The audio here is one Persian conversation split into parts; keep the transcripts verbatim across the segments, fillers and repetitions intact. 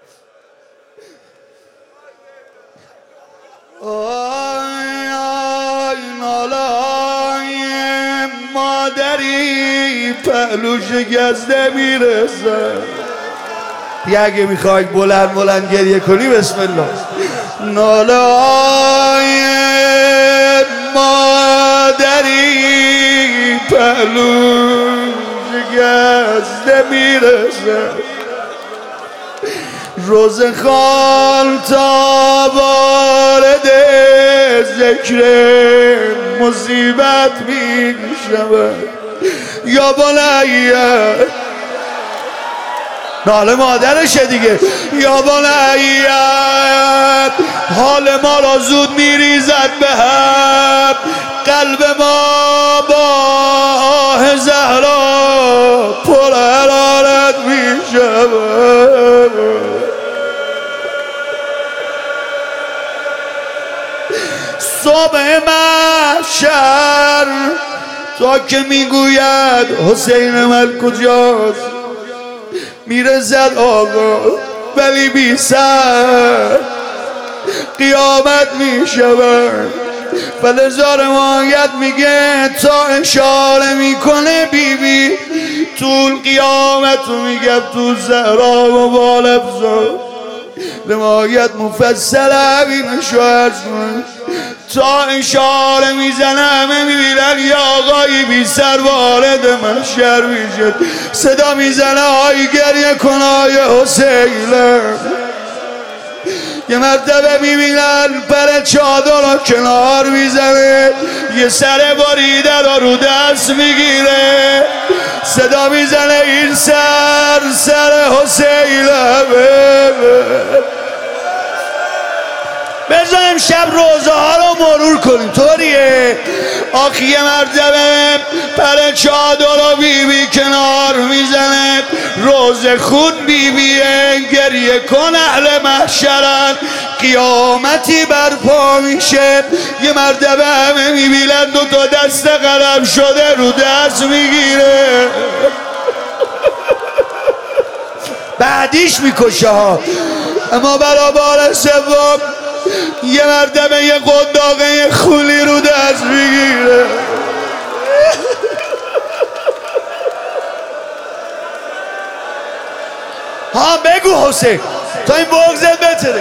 آی آی نالای مادری پهلو شکسته میرسه. دیگه اگه میخوای بلند بلند گریه کنی بسم الله. نالای مادری پهلو شکسته میرسه. روز خان تا وارد ذکر مصیبت می شود. یا بنیه ناله مادرشه دیگه. یا بنیه حال ما را زود می ریزد به هم. قلب ما با آه زهرا پر حرارت می شود. صبح محشر تا که میگوید حسین من کجاست، میرسد آقا ولی بی سر قیامت میشود. فلذا روایت میگه تا اشاره میکنه بیبی بی طول قیامت رو میگه تو زهرا و بالفزا. روایت مفصل همینشو عرض کنه تا اشاره میزنه همه میبینن یه آقایی بی سر وارد محشر میشه. صدا میزنه آی گریه کن آی حسینم. یه مرتبه میبینن پر چادر رو کنار میزنه، یه سر باریده رو رو دست میگیره. صدا میزنه این سر سر حسینمه. بذار امشب روزه ها رو مرور کنیم. طوریه آخی یه مرتبه پر چادر رو بی بی کنار میزنه. روزه خون بی بیه گریه کن اهل محشرن. قیامتی برپا میشه. یه مرتبه همه میبینن دو تا دست قلم شده رو دست میگیره. بعدیش میکشه ها. اما برا بار سوم یه مرتبه یه قنداقه خولی رو دست میگیره. ها بگو حسین تا این بغضت بتره.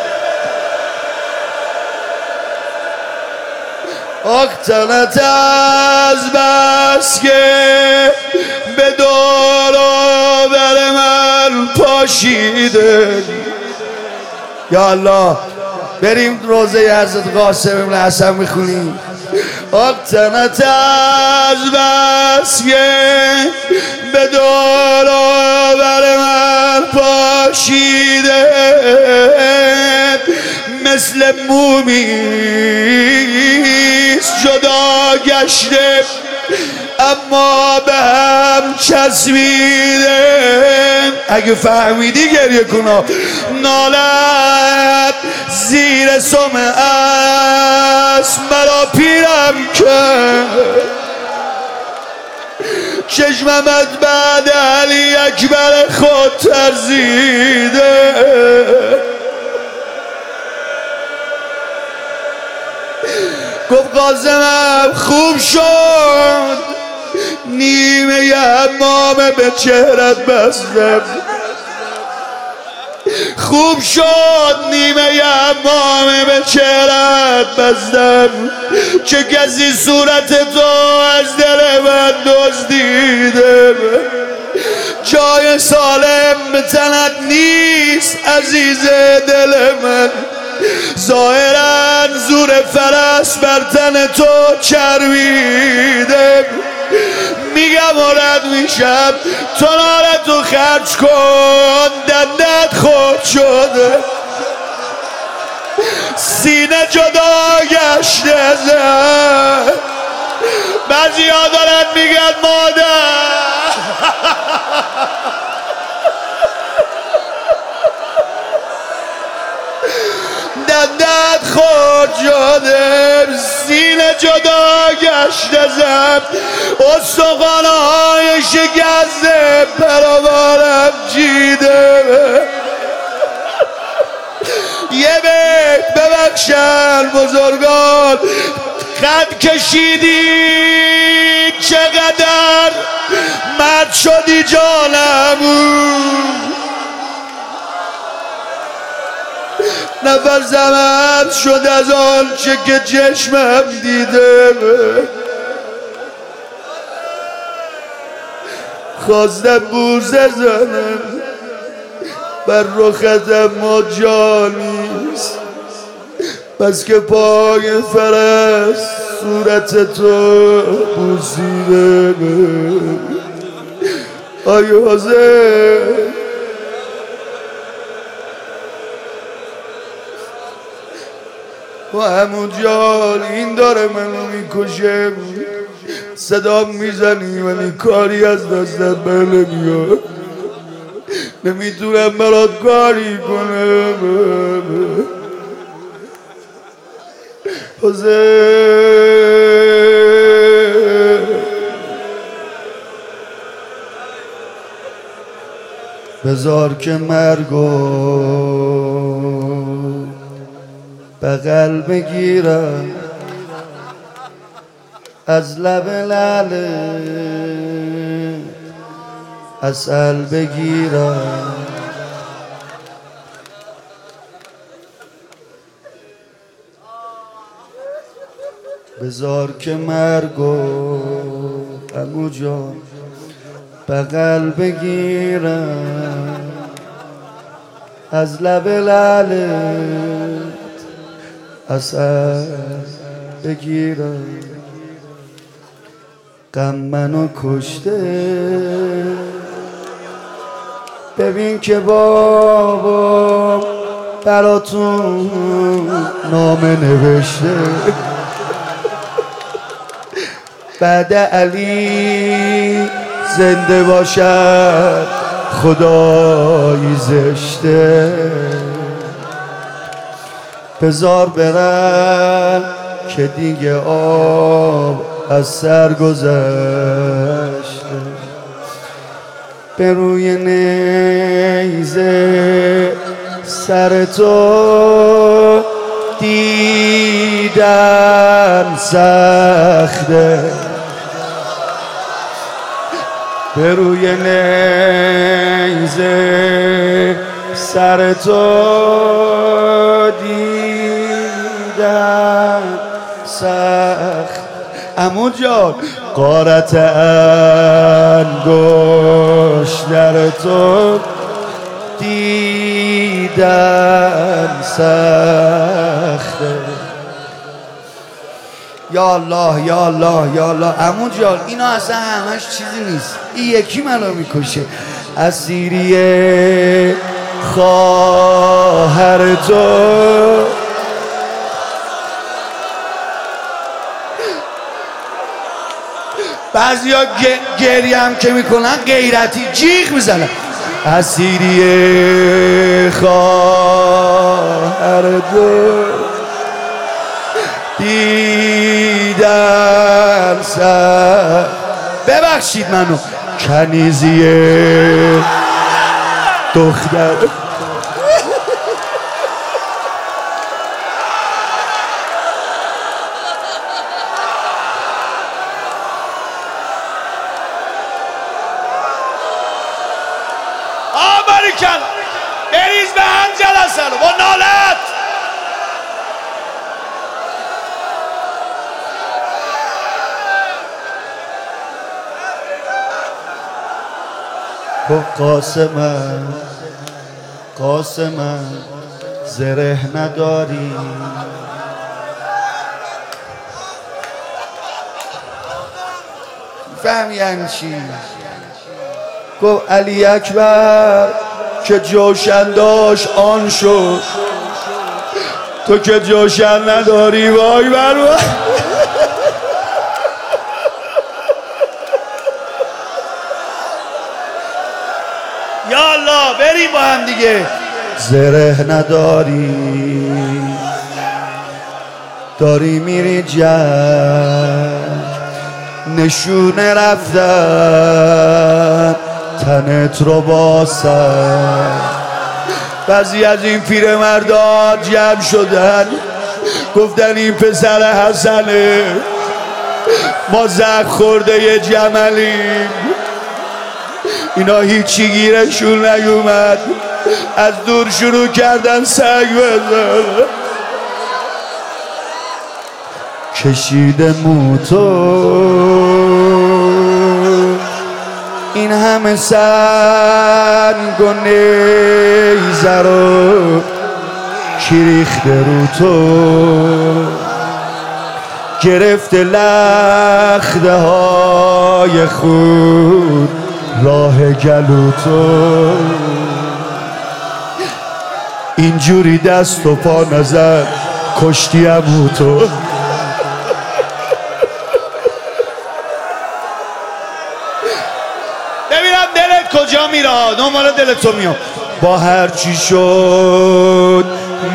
اقتنت از بس که به دور و بر من پاشیده. یا الله بریم روزه حضرت قاسم بن حسن میخونیم. اقتنت از بس که به دور و بر من پاشیده. مثل مومیست جدا گشته اما به هم چسبیده. اگه فهمیدی گریه کنا. نالت زیر سم است مرا پیرم کرد. چشممت بعد علی اکبر خود ترزیده. گفت قاسمم خوب شد نیمه حمامه به چهرت بستم. خوب شد نیمه حمامه به چهرت بستم. چه کسی صورت تو از دل من دزدیده. جای سالم به تنت نیست عزیز دل من. ظاهرا زور فرس بر تن تو چربیده. میگم رد میشم تو نارتو خرج کن دندت خود شده. سینه جدا گشته زن. بعضی ها دارن میگن مادر دندت خود شده. سینه جدا گشته زد. استخوانه های شکسته پروارم جیده. ببخشن بزرگان. خط کشیدی چقدر مرد شدی جانمون، نفسم حبس شد از آن چه که چشمم دیده. خواستم بوسه زنم بر رخت اما جا نیست، بس که پای فرست صورت تو بوسیده. آی حسین و همون جان این داره منو میکشه، صدا میزنی ولی کاری از دستت بر نمیاد، نمیتونم برات کاری کنم. حسین بذار که مرگو بغل بگیرم، از لب لعله عسل بگیرم. بذار که مرگو عمو جان بغل بگیرم، از لب لعلت عسل بگیرم. غم منو کشته ببین که بابا براتون نامه نوشته، بعد علی زنده باشد خدایی زشته. بذار برن که دیگه آب از سر گذشته، به روی نیزه سر تو دیدن سخته، به روی نیزه سر تو دیدن سخت. عمو جان غارت انگشت در تو دیدن سخته. یا الله یا الله یا الله. عمو جان اینا اصلا همش چیزی نیست، این یکی منو میکشه. اسیری خواهر تو بعضی ها گریه هم که میکنن غیرتی جیغ میزنن. اسیری خواهر تو دیدن سر، ببخشید منو، کنیزی دختر آمریکن بریز به هم جلسه رو با نالت. قاسمم قاسمم زره نداری، فهمی یعنی چی؟ گفت علی اکبر که جوشن داشت آن شد، تو که جوشن نداری وای بر وای. یا الله بریم با هم دیگه. زره نداری داری میری جنگ، نشونه رفتن تنت رو باسن. بعضی از این پیرمردا جمع شدن گفتن این پسر حسنه، ما زخ خورده یه جملیم. اینا هیچی گیرشون نیومد، از دور شروع کردن سگ بزن. کشیده موتو این همه سنگ و نیزه رو کی ریخته رو تو، گرفته لخته های خود راه گلو تو، اینجوری دست و پا نزد کشتی امو تو. ببینم دلت کجا میره، دنبال دلت تو میام. با هر چی شد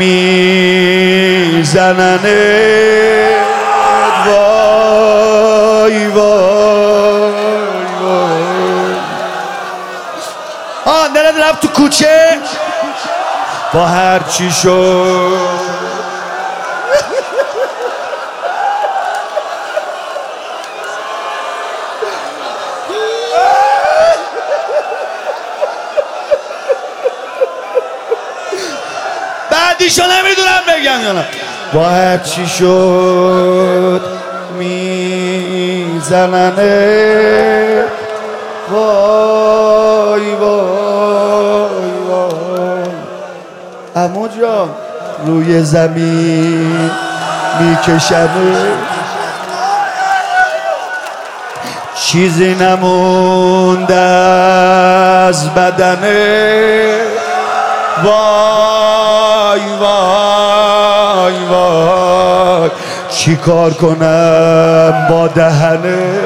میزننه، وای وای وای. آن دلت رفت تو کوچه، با هر چی شد بعدیشو نمیدونم بگم یا نه. با هر چی شد میزننه، وای وای وای. عمو جان روی زمین میکشنه، چیزی نمونده از بدنه، وای وای وای. چی کار کنم با دهنه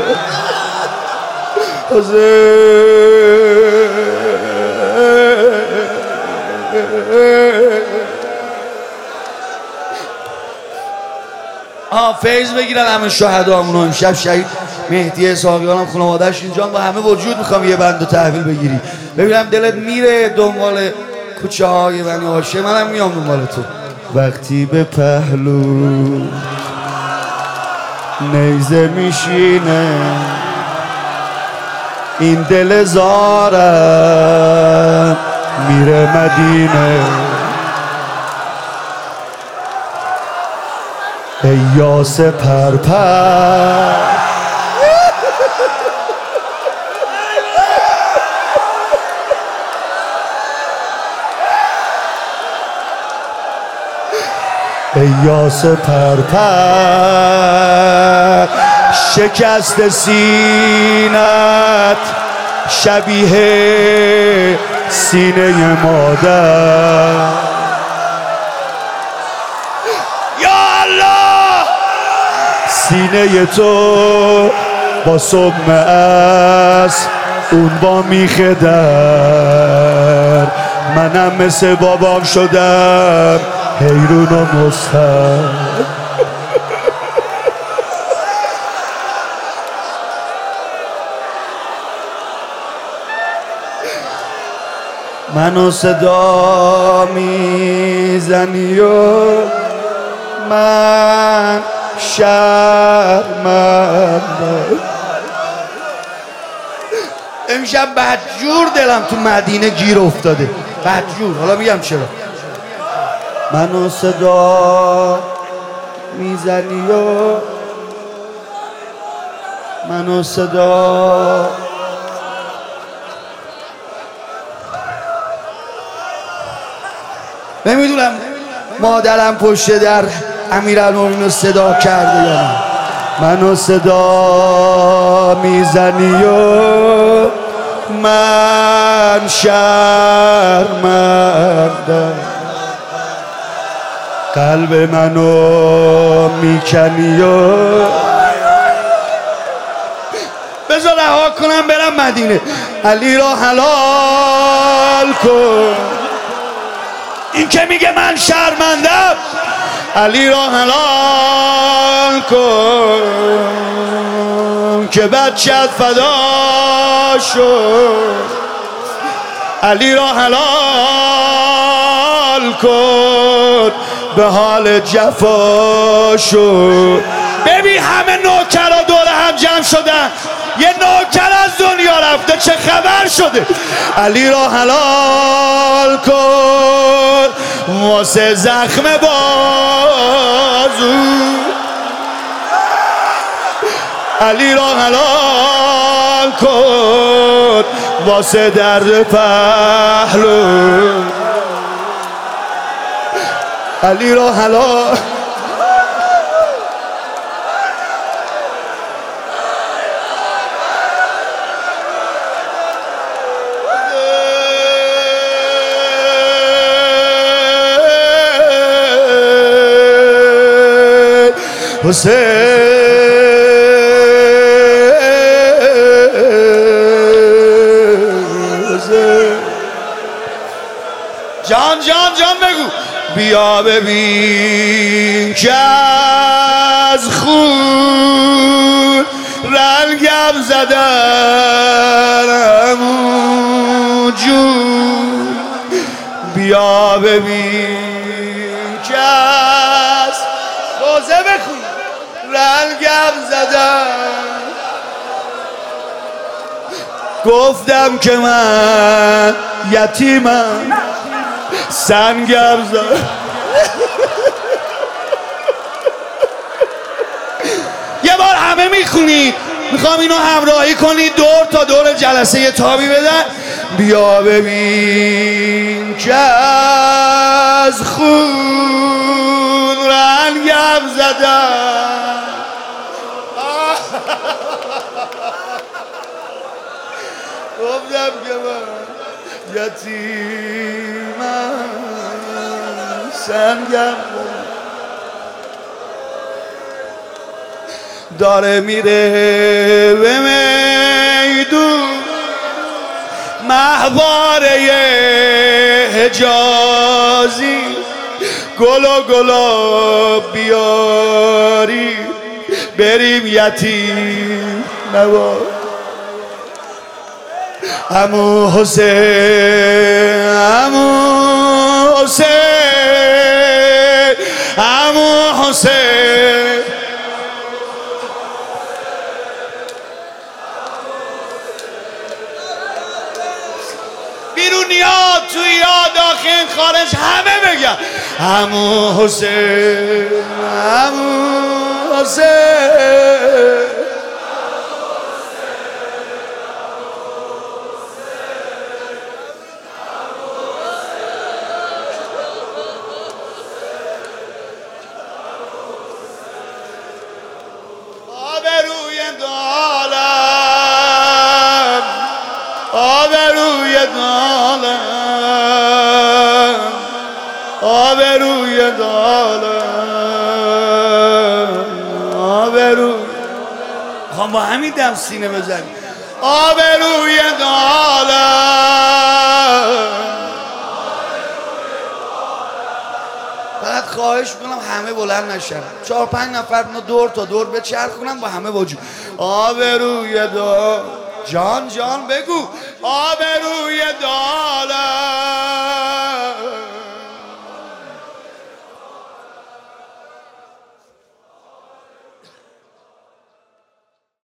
آه فیض بگیرن همه شهدامونو. امشب شهید مهدی اسحاقیان هم خانواده‌اش اینجا، با همه وجود میخوام یه بند و تحویل بگیری. ببینم دلت میره دنبال کوچه های بنی هاشم، منم میام دنبال تو. وقتی به پهلو نیزه میشینه این دل زارم میره مدینه، ای یاس پرپر ای یاس پرپر. شکست سینت شبیه سینه مادر، یا الله. سینه تو با سم از اون با میخه در، منم مثل بابام شدم حیرون و مستر. منو صدا میزنی و من شرمندم. امشب بدجور دلم تو مدینه گیر افتاده، بدجور. حالا میگم چرا. منو صدا میزنی و منو صدا نمیدونم مادرم پشت در امیرالمومنین رو صدا کرده یا نه. منو صدا میزنی و من شرمندم، قلب منو میکنی و بذار رها کنم برم مدینه. علی را حلال کن، این که میگه من شرمندم. علی را حلال کن که بچت فدا شد. علی را حلال کن به حال جفا شد. ببین همه نوکرها دور هم جمع شدن، یه نوکر از دنیا رفته، چه خبر شده؟ علی را حلال کن واسه زخم بازو، علی را حلال کن واسه درد پهلو، علی را حلال حسین. جان جان جان بگو. بیا ببین که از خون رنگم زدن جون، بیا ببین که از روزه بخون رنگم زدن، گفتم که من یتیمم سنگم زد. یه بار همه میخونید، میخوام اینو همراهی کنید دور تا دور جلسه یه تابی بدن. بیا ببین که از خون رنگم زدن، گفتم که من یتیمم سنگم داره میره به میدون مهواره حجازی، گل و گلاب بیاری بریم یتیم نواز. عمو حسین عمو حسین عمو حسین، بیرونیات توی یا داخل خارج همه بگن عمو حسین عمو حسین. آبروی دالم آبروی دالم آبروی دالم آبروی، خواهم با همین دم سینه بزنی آبروی دالم. بعد خواهش میکنم همه بلند نشن، چهار پنج نفر دور تا دور بچرخونم با همه وجود. آبروی دالم جان جان بگو آبروی دالم